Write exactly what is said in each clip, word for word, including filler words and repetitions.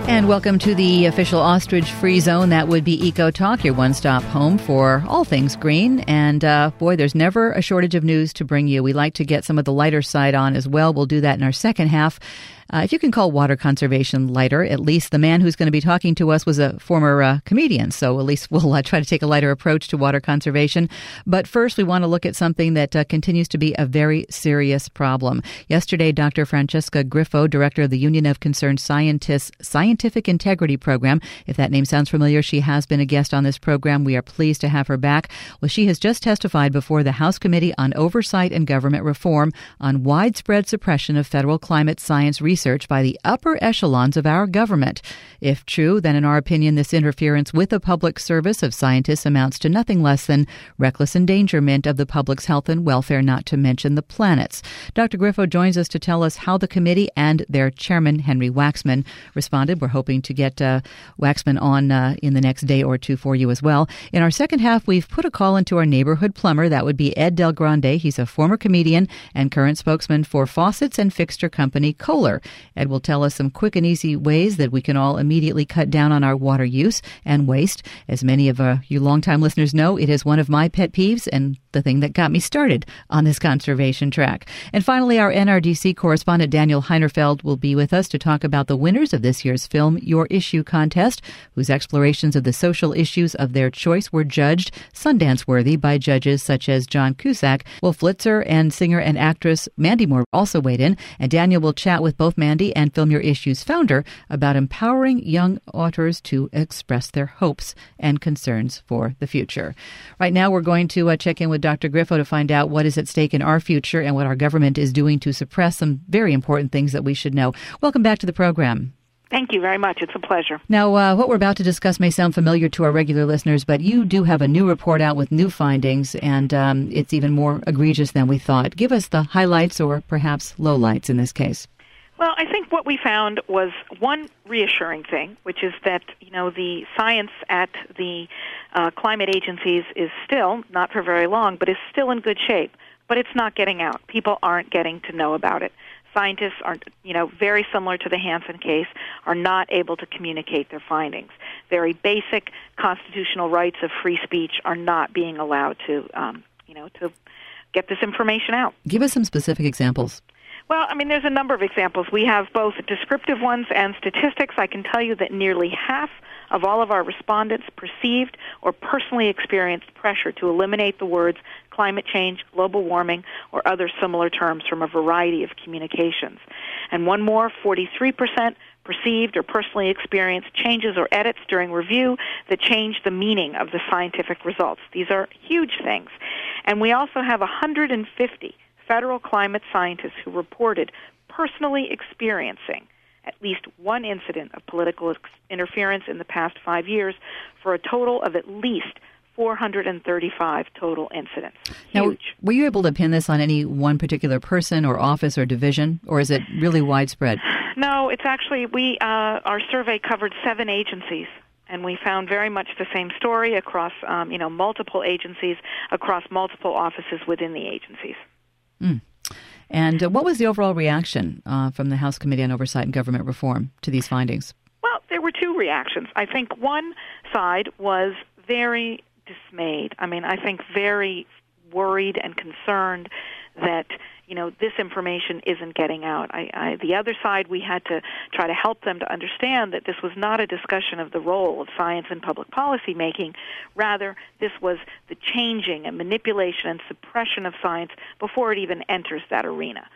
And welcome to the official ostrich-free zone. That would be Eco Talk, your one-stop home for all things green. And uh, boy, there's never a shortage of news to bring you. We like to get some of the lighter side on as well. We'll do that in our second half. Uh, if you can call water conservation lighter, at least the man who's going to be talking to us was a former uh, comedian. So at least we'll uh, try to take a lighter approach to water conservation. But first, we want to look at something that uh, continues to be a very serious problem. Yesterday, Doctor Francesca Griffo, director of the Union of Concerned Scientists Scientific Integrity Program. If that name sounds familiar, she has been a guest on this program. We are pleased to have her back. Well, she has just testified before the House Committee on Oversight and Government Reform on widespread suppression of federal climate science research. Research by the upper echelons of our government. If true, then in our opinion, this interference with a public service of scientists amounts to nothing less than reckless endangerment of the public's health and welfare, not to mention the planet's. Doctor Griffo joins us to tell us how the committee and their chairman, Henry Waxman, responded. We're hoping to get uh, Waxman on uh, in the next day or two for you as well. In our second half, we've put a call into our neighborhood plumber. That would be Ed Del Grande. He's a former comedian and current spokesman for faucets and fixture company Kohler. Ed will tell us some quick and easy ways that we can all immediately cut down on our water use and waste. As many of uh, you longtime listeners know, it is one of my pet peeves and the thing that got me started on this conservation track. And finally, our N R D C correspondent Daniel Heinerfeld will be with us to talk about the winners of this year's film Your Issue contest, whose explorations of the social issues of their choice were judged Sundance-worthy by judges such as John Cusack. Well, Flitzer and singer and actress Mandy Moore also weighed in, and Daniel will chat with both Mandy and Film Your Issue's founder about empowering young authors to express their hopes and concerns for the future. Right now, we're going to uh, check in with Doctor Griffo to find out what is at stake in our future and what our government is doing to suppress some very important things that we should know. Welcome back to the program. Thank you very much. It's a pleasure. Now, uh, what we're about to discuss may sound familiar to our regular listeners, but you do have a new report out with new findings, and um, it's even more egregious than we thought. Give us the highlights or perhaps lowlights in this case. Well, I think what we found was one reassuring thing, which is that, you know, the science at the uh, climate agencies is still, not for very long, but is still in good shape. But it's not getting out. People aren't getting to know about it. Scientists are, you know, very similar to the Hansen case, are not able to communicate their findings. Very basic constitutional rights of free speech are not being allowed to, um, you know, to get this information out. Give us some specific examples. Well, I mean, there's a number of examples. We have both descriptive ones and statistics. I can tell you that nearly half of all of our respondents perceived or personally experienced pressure to eliminate the words climate change, global warming, or other similar terms from a variety of communications. And one more, forty-three percent perceived or personally experienced changes or edits during review that changed the meaning of the scientific results. These are huge things. And we also have one hundred fifty federal climate scientists who reported personally experiencing at least one incident of political ex- interference in the past five years for a total of at least four hundred thirty-five total incidents. Huge. Now, were you able to pin this on any one particular person or office or division, or is it really widespread? No, it's actually, we uh, our survey covered seven agencies. And we found very much the same story across, um, you know, multiple agencies, across multiple offices within the agencies. Mm. And uh, what was the overall reaction uh, from the House Committee on Oversight and Government Reform to these findings? Well, there were two reactions. I think one side was very dismayed. I mean, I think very worried and concerned that, you know, this information isn't getting out. I, I, the other side, we had to try to help them to understand that this was not a discussion of the role of science in public policy making. Rather, this was the changing and manipulation and suppression of science before it even enters that arena.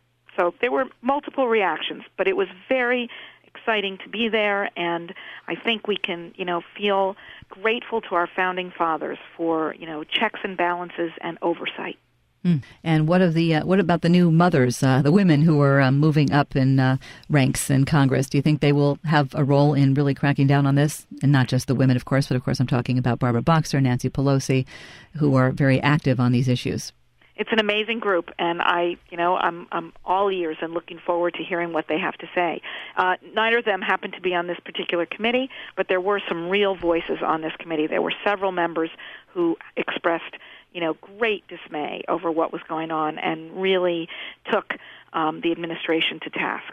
So there were multiple reactions, but it was very exciting to be there, and I think we can, you know, feel grateful to our founding fathers for, you know, checks and balances and oversight. Mm. And what of the uh, what about the new mothers, uh, the women who are uh, moving up in uh, ranks in Congress? Do you think they will have a role in really cracking down on this? And not just the women, of course, but of course I'm talking about Barbara Boxer, Nancy Pelosi, who are very active on these issues. It's an amazing group, and I, you know, I'm I'm all ears and looking forward to hearing what they have to say. Uh, neither of them happened to be on this particular committee, but there were some real voices on this committee. There were several members who expressed, you know, great dismay over what was going on and really took um, the administration to task.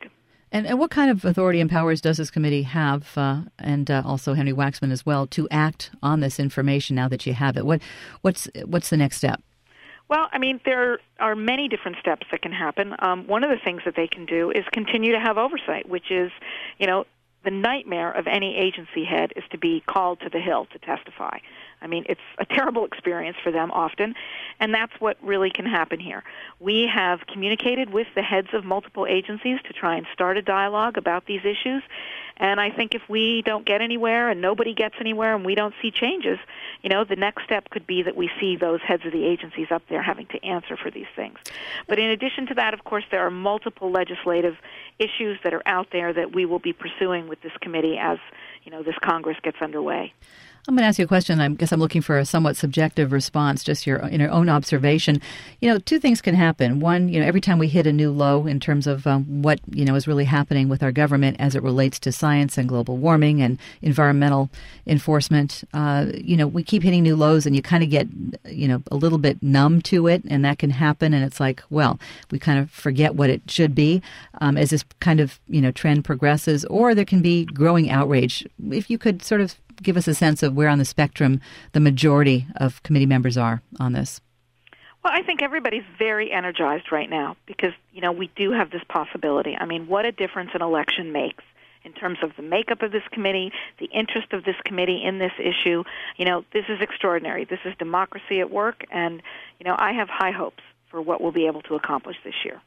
And, and what kind of authority and powers does this committee have, uh, and uh, also Henry Waxman as well, to act on this information now that you have it? What, what's what's the next step? Well, I mean, there are many different steps that can happen. Um, one of the things that they can do is continue to have oversight, which is, you know, the nightmare of any agency head is to be called to the Hill to testify. I mean, it's a terrible experience for them often, and that's what really can happen here. We have communicated with the heads of multiple agencies to try and start a dialogue about these issues, and I think if we don't get anywhere and nobody gets anywhere and we don't see changes, you know, the next step could be that we see those heads of the agencies up there having to answer for these things. But in addition to that, of course, there are multiple legislative issues that are out there that we will be pursuing with this committee as, you know, this Congress gets underway. I'm going to ask you a question. I guess I'm looking for a somewhat subjective response, just your, in your own observation. You know, two things can happen. One, you know, every time we hit a new low in terms of um, what, you know, is really happening with our government as it relates to science and global warming and environmental enforcement, uh, you know, we keep hitting new lows and you kind of get, you know, a little bit numb to it, and that can happen. And it's like, well, we kind of forget what it should be um, as this kind of, you know, trend progresses, or there can be growing outrage. If you could sort of give us a sense of where on the spectrum the majority of committee members are on this. Well, I think everybody's very energized right now because, you know, we do have this possibility. I mean, what a difference an election makes in terms of the makeup of this committee, the interest of this committee in this issue. You know, this is extraordinary. This is democracy at work, and, you know, I have high hopes for what we'll be able to accomplish this year.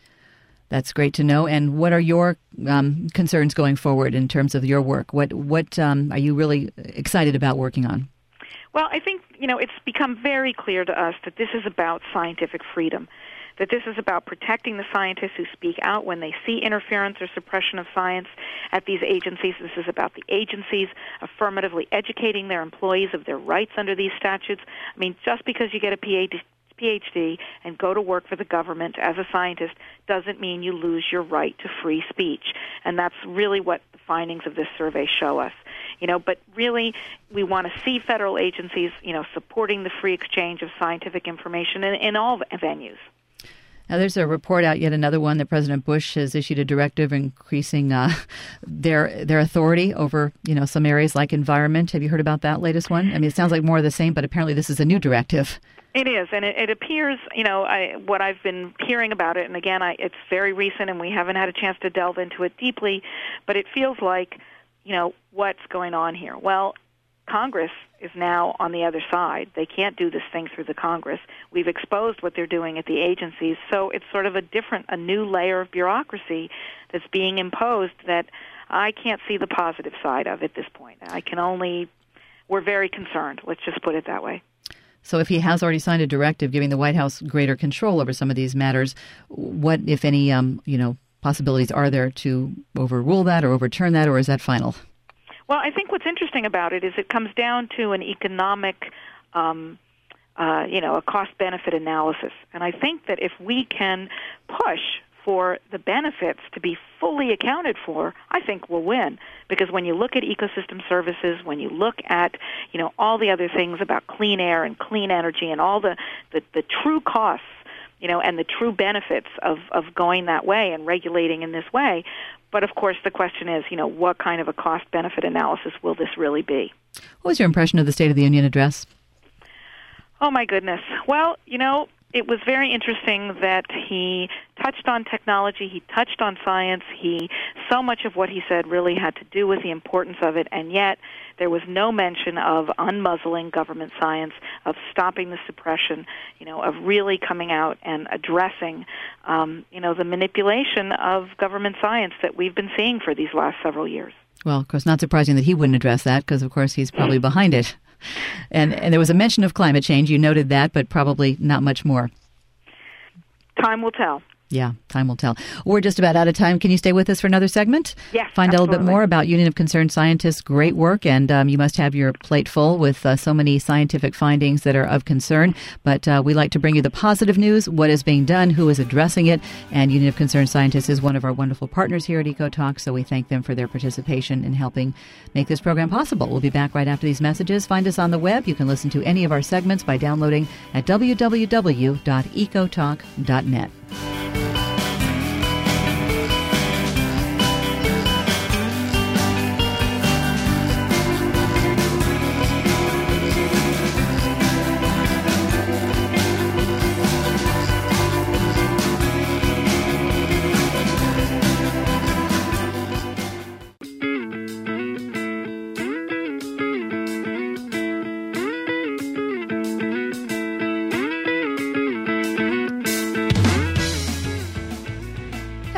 That's great to know. And what are your um, concerns going forward in terms of your work? What what um, are you really excited about working on? Well, I think, you know, it's become very clear to us that this is about scientific freedom, that this is about protecting the scientists who speak out when they see interference or suppression of science at these agencies. This is about the agencies affirmatively educating their employees of their rights under these statutes. I mean, just because you get a P H D P H D and go to work for the government as a scientist doesn't mean you lose your right to free speech. And that's really what the findings of this survey show us. You know, but really we want to see federal agencies, you know, supporting the free exchange of scientific information in, in all venues. Now, there's a report out, yet another one, that President Bush has issued a directive increasing uh, their their authority over, you know, some areas like environment. Have you heard about that latest one? I mean, it sounds like more of the same, but apparently this is a new directive. It is, and it, it appears, you know, I, what I've been hearing about it, and again, I, it's very recent, and we haven't had a chance to delve into it deeply, but it feels like, you know, what's going on here? Well, Congress is now on the other side. They can't do this thing through the Congress. We've exposed what they're doing at the agencies, so it's sort of a different, a new layer of bureaucracy that's being imposed that I can't see the positive side of at this point. I can only, we're very concerned, let's just put it that way. So if he has already signed a directive giving the White House greater control over some of these matters, what, if any, um, you know, possibilities are there to overrule that or overturn that, or is that final? Well, I think what's interesting about it is it comes down to an economic, um, uh, you know, a cost-benefit analysis. And I think that if we can push for the benefits to be fully accounted for, I think we'll win. Because when you look at ecosystem services, when you look at, you know, all the other things about clean air and clean energy and all the, the, the true costs, you know, and the true benefits of, of going that way and regulating in this way. But, of course, the question is, you know, what kind of a cost-benefit analysis will this really be? What was your impression of the State of the Union address? Oh, my goodness. Well, you know, it was very interesting that he touched on technology, he touched on science, he so much of what he said really had to do with the importance of it, and yet there was no mention of unmuzzling government science, of stopping the suppression, you know, of really coming out and addressing, um, you know, the manipulation of government science that we've been seeing for these last several years. Well, of course, not surprising that he wouldn't address that because, of course, he's probably behind it. And, and there was a mention of climate change. You noted that, but probably not much more. Time will tell. Yeah, time will tell. We're just about out of time. Can you stay with us for another segment? Yes, Find absolutely. out a little bit more about Union of Concerned Scientists. Great work, and um, you must have your plate full with uh, so many scientific findings that are of concern. But uh, we like to bring you the positive news, what is being done, who is addressing it, and Union of Concerned Scientists is one of our wonderful partners here at EcoTalk, so we thank them for their participation in helping make this program possible. We'll be back right after these messages. Find us on the web. You can listen to any of our segments by downloading at w w w dot ecotalk dot net.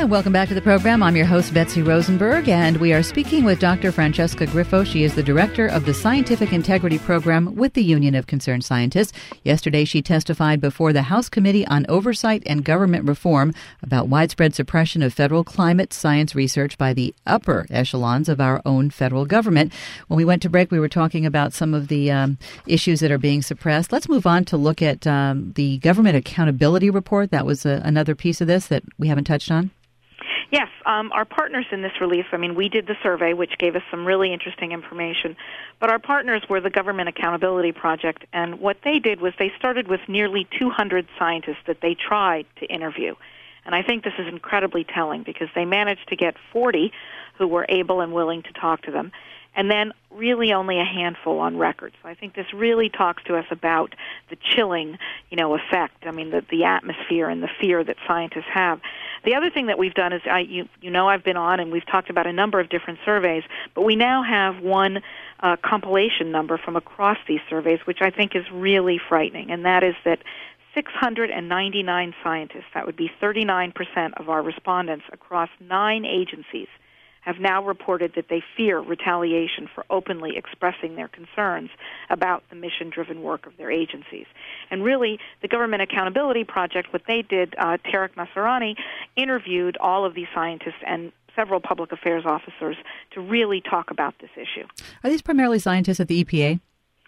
Welcome back to the program. I'm your host, Betsy Rosenberg, and we are speaking with Doctor Francesca Griffo. She is the director of the Scientific Integrity Program with the Union of Concerned Scientists. Yesterday, she testified before the House Committee on Oversight and Government Reform about widespread suppression of federal climate science research by the upper echelons of our own federal government. When we went to break, we were talking about some of the um, issues that are being suppressed. Let's move on to look at um, the Government Accountability Report. That was a, another piece of this that we haven't touched on. Yes, um, our partners in this release, I mean, we did the survey, which gave us some really interesting information, but our partners were the Government Accountability Project, and what they did was they started with nearly two hundred scientists that they tried to interview. And I think this is incredibly telling because they managed to get forty who were able and willing to talk to them, and then really only a handful on record. So I think this really talks to us about the chilling, you know, effect. I mean, the, the atmosphere and the fear that scientists have. The other thing that we've done is, I, you, you know, I've been on and we've talked about a number of different surveys, but we now have one uh, compilation number from across these surveys, which I think is really frightening, and that is that six hundred ninety-nine scientists, that would be thirty-nine percent of our respondents across nine agencies, have now reported that they fear retaliation for openly expressing their concerns about the mission-driven work of their agencies. And really, the Government Accountability Project, what they did, uh, Tarek Nasrani interviewed all of these scientists and several public affairs officers to really talk about this issue. Are these primarily scientists at the E P A?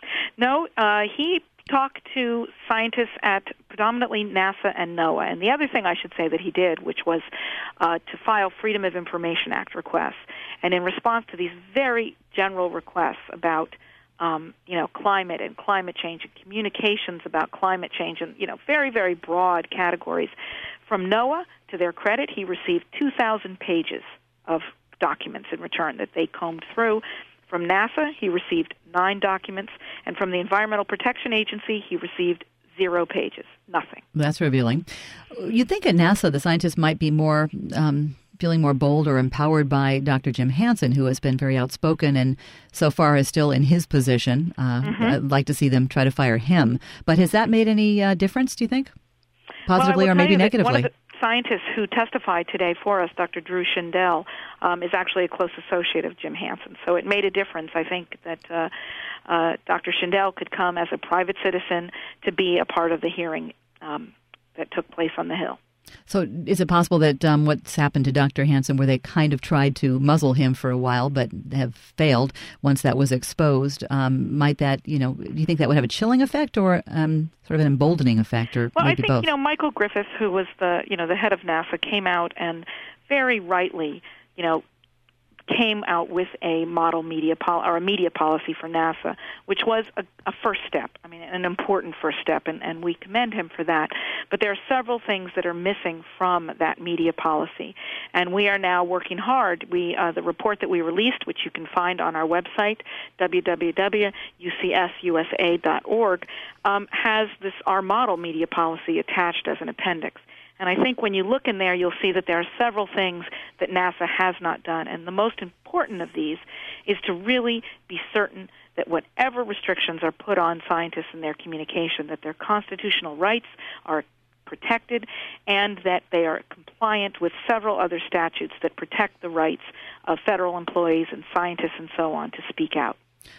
No, uh, he talked to scientists at predominantly NASA and NOAA. And the other thing I should say that he did, which was uh, to file Freedom of Information Act requests. And in response to these very general requests about, um, you know, climate and climate change and communications about climate change and, you know, very, very broad categories, from NOAA, to their credit, he received two thousand pages of documents in return that they combed through. From NASA, he received nine documents, and from the Environmental Protection Agency, he received zero pages, nothing. That's revealing. You'd think at NASA the scientists might be more um, feeling more bold or empowered by Doctor Jim Hansen, who has been very outspoken and so far is still in his position. Uh, mm-hmm. I'd like to see them try to fire him. But has that made any uh, difference, do you think? Positively well, or maybe negatively? Scientists who testified today for us, Doctor Drew Shindell, um, is actually a close associate of Jim Hansen. So it made a difference, I think, that uh, uh, Doctor Shindell could come as a private citizen to be a part of the hearing um, that took place on the Hill. So is it possible that um, what's happened to Doctor Hansen, where they kind of tried to muzzle him for a while but have failed once that was exposed, um, might that, you know, do you think that would have a chilling effect or um, sort of an emboldening effect, or well, maybe I think, both? you know, Michael Griffith, who was the, you know, the head of NASA, came out and very rightly, you know, came out with a model media pol- or a media policy for NASA, which was a, a first step. I mean, an important first step, and, and we commend him for that. But there are several things that are missing from that media policy, and we are now working hard. We uh, the report that we released, which you can find on our website, w w w dot u c s u s a dot org, um, has this our model media policy attached as an appendix. And I think when you look in there, you'll see that there are several things that NASA has not done. And the most important of these is to really be certain that whatever restrictions are put on scientists in their communication, that their constitutional rights are protected and that they are compliant with several other statutes that protect the rights of federal employees and scientists and so on to speak out.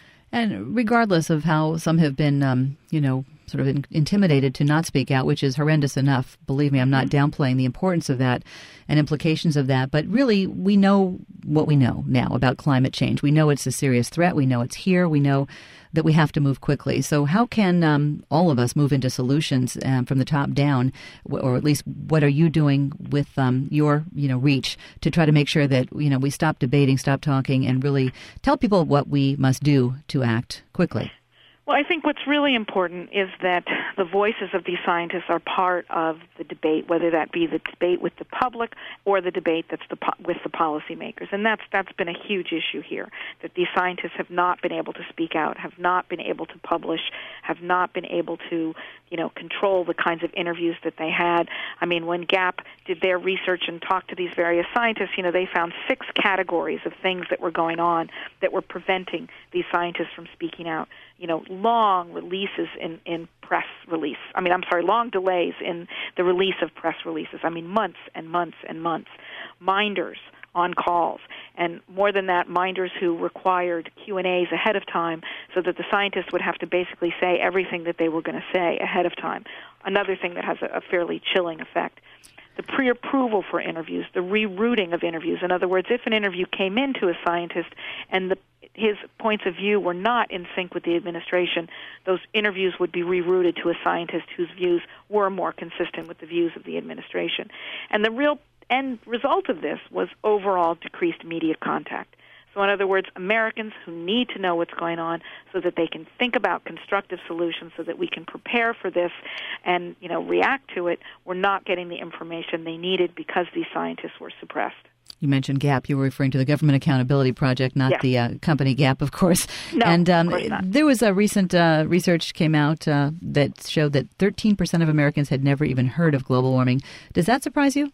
And regardless of how some have been, um, you know, sort of in, intimidated to not speak out, which is horrendous enough. Believe me, I'm not downplaying the importance of that and implications of that. But really, we know what we know now about climate change. We know it's a serious threat. We know it's here. We know that we have to move quickly. So how can um, all of us move into solutions um, from the top down, or at least what are you doing with um, your, you know, reach to try to make sure that, you know, we stop debating, stop talking, and really tell people what we must do to act quickly? Well, I think what's really important is that the voices of these scientists are part of the debate, whether that be the debate with the public or the debate that's the po- with the policymakers. And that's that's been a huge issue here, that these scientists have not been able to speak out, have not been able to publish, have not been able to, you know, control the kinds of interviews that they had. I mean, when GAP did their research and talked to these various scientists, you know, they found six categories of things that were going on that were preventing these scientists from speaking out. You know, long releases in, in press release. I mean, I'm sorry, long delays in the release of press releases. I mean, months and months and months. Minders on calls. And more than that, minders who required Q and A's ahead of time so that the scientists would have to basically say everything that they were going to say ahead of time. Another thing that has a, a fairly chilling effect. The pre-approval for interviews, the rerouting of interviews. In other words, if an interview came into a scientist and the, his points of view were not in sync with the administration, those interviews would be rerouted to a scientist whose views were more consistent with the views of the administration. And the real end result of this was overall decreased media contact. So in other words, Americans who need to know what's going on so that they can think about constructive solutions so that we can prepare for this and, you know, react to it, were not getting the information they needed because these scientists were suppressed. You mentioned GAP. You were referring to the Government Accountability Project, not yes. the uh, company GAP, of course. No, and um, of course not. There was a recent uh, research came out uh, that showed that thirteen percent of Americans had never even heard of global warming. Does that surprise you?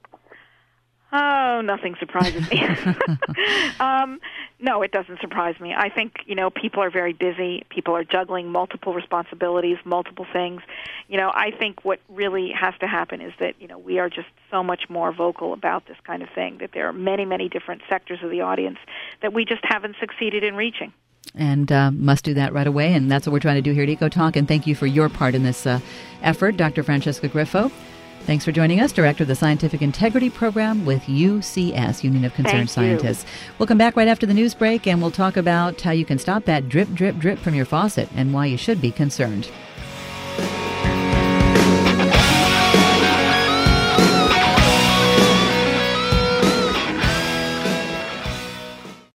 Oh, nothing surprises me. um, no, it doesn't surprise me. I think, you know, people are very busy. People are juggling multiple responsibilities, multiple things. You know, I think what really has to happen is that, you know, we are just so much more vocal about this kind of thing, that there are many, many different sectors of the audience that we just haven't succeeded in reaching. And uh, must do that right away, and that's what we're trying to do here at EcoTalk, and thank you for your part in this uh, effort, Doctor Francesca Griffo. Thanks for joining us, Director of the Scientific Integrity Program with U C S, Union of Concerned Thank Scientists. You. We'll come back right after the news break, and we'll talk about how you can stop that drip, drip, drip from your faucet and why you should be concerned.